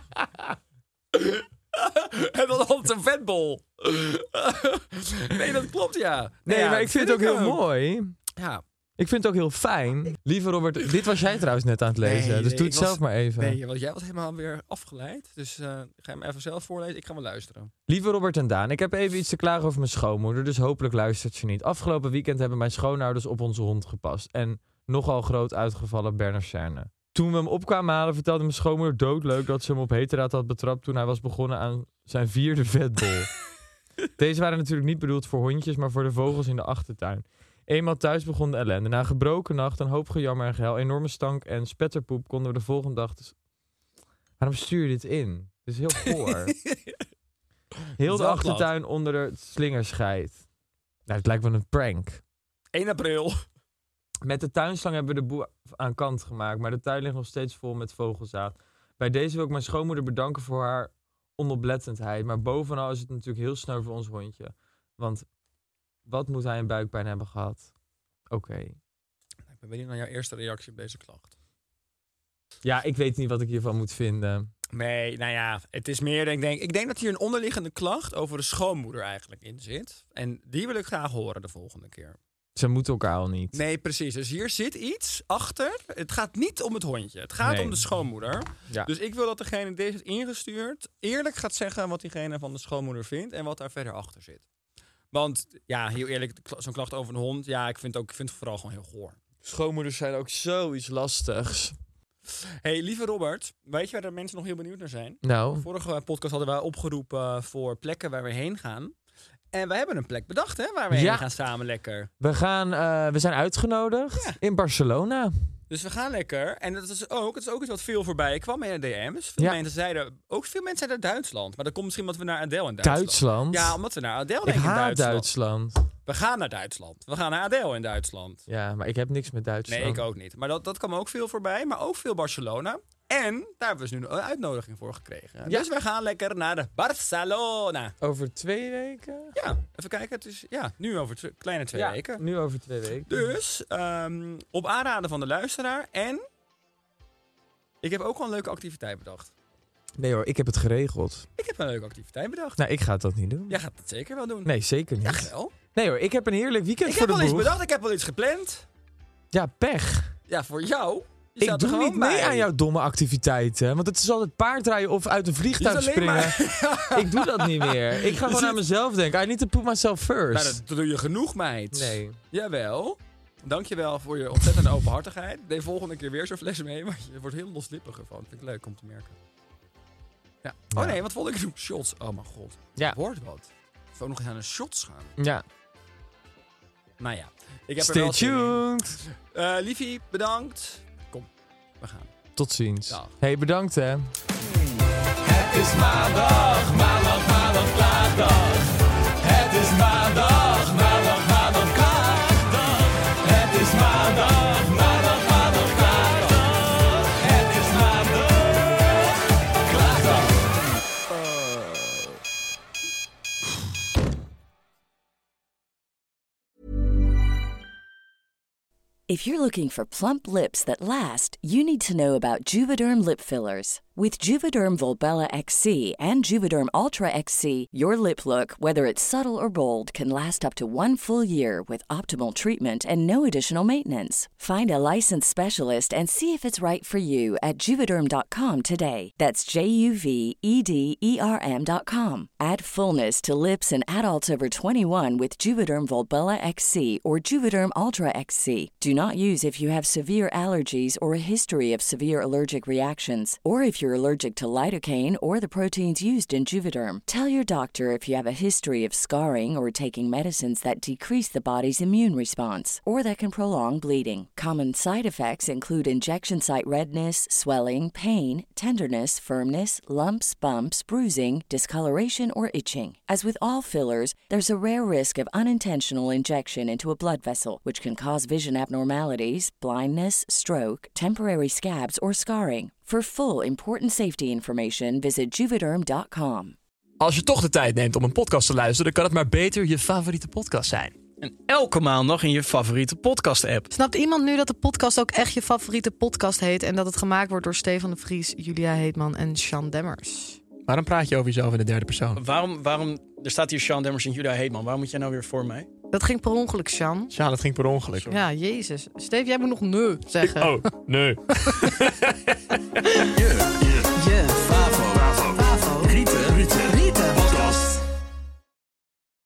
En dan altijd een vetbol. Nee, dat klopt, ja. Nee, nee ja, maar ik vind het ook heel ook. mooi. Ja. Ik vind het ook heel fijn. Lieve Robert, dit was jij trouwens net aan het lezen. Nee, dus doe het zelf was, maar even. Nee, want jij was helemaal weer afgeleid. Dus uh, ga hem even zelf voorlezen. Ik ga maar luisteren. Lieve Robert en Daan, ik heb even iets te klagen over mijn schoonmoeder. Dus hopelijk luistert ze niet. Afgelopen weekend hebben mijn schoonouders op onze hond gepast. En nogal groot uitgevallen Bernardsherne. Toen we hem opkwamen halen, vertelde mijn schoonmoeder doodleuk dat ze hem op heterdaad had betrapt toen hij was begonnen aan zijn vierde vetbol. Deze waren natuurlijk niet bedoeld voor hondjes, maar voor de vogels in de achtertuin. Eenmaal thuis begon de ellende. Na een gebroken nacht, een hoop gejammer en gehuil, enorme stank en spetterpoep konden we de volgende dag... Dus... Waarom stuur je dit in? Het is heel goor. Heel de achtertuin onder de slingerscheid. Nou, het lijkt wel een prank. één april. Met de tuinslang hebben we de boel aan kant gemaakt, maar de tuin ligt nog steeds vol met vogelzaad. Bij deze wil ik mijn schoonmoeder bedanken voor haar onoplettendheid. Maar bovenal is het natuurlijk heel sneu voor ons hondje. Want wat moet hij een buikpijn hebben gehad? Oké. Okay. Ik ben benieuwd naar jouw eerste reactie op deze klacht. Ja, ik weet niet wat ik hiervan moet vinden. Nee, nou ja, het is meer, ik denk, ik denk dat hier een onderliggende klacht over de schoonmoeder eigenlijk in zit. En die wil ik graag horen de volgende keer. Ze moeten elkaar al niet. Nee, precies. Dus hier zit iets achter. Het gaat niet om het hondje. Het gaat nee. om de schoonmoeder. Ja. Dus ik wil dat degene die deze heeft ingestuurd eerlijk gaat zeggen wat diegene van de schoonmoeder vindt en wat daar verder achter zit. Want ja, heel eerlijk, zo'n klacht over een hond, ja, ik vind, ook, ik vind het vooral gewoon heel goor. Schoonmoeders zijn ook zoiets lastigs. Hey, lieve Robert, weet je waar de mensen nog heel benieuwd naar zijn? Nou. Vorige podcast hadden wij opgeroepen voor plekken waar we heen gaan. En wij hebben een plek bedacht, hè, waar we ja. heen gaan samen lekker. We, gaan, uh, we zijn uitgenodigd ja. in Barcelona. Dus we gaan lekker. En dat is ook, het is ook iets wat veel voorbij kwam in de D M's. Veel ja. mensen zeiden, ook veel mensen zeiden Duitsland. Maar dat komt misschien omdat we naar Adele in Duitsland. Duitsland? Ja, omdat we naar Adele ik in haat Duitsland. Duitsland. We gaan naar Duitsland. We gaan naar Adele in Duitsland. Ja, maar ik heb niks met Duitsland. Nee, ik ook niet. Maar dat, dat kwam ook veel voorbij. Maar ook veel Barcelona. En daar hebben we dus nu een uitnodiging voor gekregen. Ja. Dus we gaan lekker naar de Barcelona. Over twee weken? Ja, even kijken. Het is ja, nu over twee, kleine twee ja, weken. nu over twee weken. Dus um, op aanraden van de luisteraar. En ik heb ook wel een leuke activiteit bedacht. Nee hoor, ik heb het geregeld. Ik heb een leuke activiteit bedacht. Nou, ik ga het dat niet doen. Jij gaat het zeker wel doen. Nee, zeker niet. Ja, wel. Nee hoor, ik heb een heerlijk weekend ik voor de boeg. Ik heb wel iets bedacht, ik heb wel iets gepland. Ja, pech. Ja, voor jou. Je ik doe niet mee bij. aan jouw domme activiteiten. Want het is altijd paardrijden of uit een vliegtuig springen. Maar... ik doe dat niet meer. Ik ga gewoon aan mezelf denken. I need to put myself first. Nou, dat doe je genoeg, meid. Nee. Jawel. Dankjewel voor je ontzettende openhartigheid. Neem volgende keer weer zo'n fles mee. Maar je wordt heel loslippiger van. Vind ik leuk om te merken. Ja. Oh nee, wat vond ik doen? Shots. Oh mijn god. Ja. Wordt wat. Ik wil ook nog eens aan de shots gaan. Ja. Nou ja. Ik heb Stay er wel tuned. Uh, Liefie, bedankt. Kom, we gaan. Tot ziens. Dag. Hey, bedankt hè. Het is maandag, maandag, maandag, klaagdag. Het is maandag, maandag, maandag, klaagdag. Het is maandag, maandag, maandag, klaagdag. Het is maandag, klaagdag. If you're looking for plump lips that last, you need to know about Juvederm lip fillers. With Juvederm Volbella X C and Juvederm Ultra X C, your lip look, whether it's subtle or bold, can last up to one full year with optimal treatment and no additional maintenance. Find a licensed specialist and see if it's right for you at Juvederm dot com today. That's J U V E D E R M dot com. Add fullness to lips in adults over twenty-one with Juvederm Volbella X C or Juvederm Ultra X C. Do not use if you have severe allergies or a history of severe allergic reactions, or if you're allergic to lidocaine or the proteins used in Juvederm. Tell your doctor if you have a history of scarring or taking medicines that decrease the body's immune response or that can prolong bleeding. Common side effects include injection site redness, swelling, pain, tenderness, firmness, lumps, bumps, bruising, discoloration, or itching. As with all fillers, there's a rare risk of unintentional injection into a blood vessel, which can cause vision abnormalities, blindness, stroke, temporary scabs, or scarring. For full important safety information, visit Juvederm dot com. Als je toch de tijd neemt om een podcast te luisteren, dan kan het maar beter je favoriete podcast zijn. En elke maandag in je favoriete podcast-app. Snapt iemand nu dat de podcast ook echt je favoriete podcast heet en dat het gemaakt wordt door Stefan de Vries, Julia Heetman en Sean Demmers? Waarom praat je over jezelf in de derde persoon? Waarom, waarom, er staat hier Sean Demmers en Julia Heetman. Waarom moet jij nou weer voor mij? Dat ging per ongeluk, Sean. Ja, dat ging per ongeluk. Sorry. Ja, jezus. Steve, jij moet nog nee zeggen. Oh, nee. Yeah.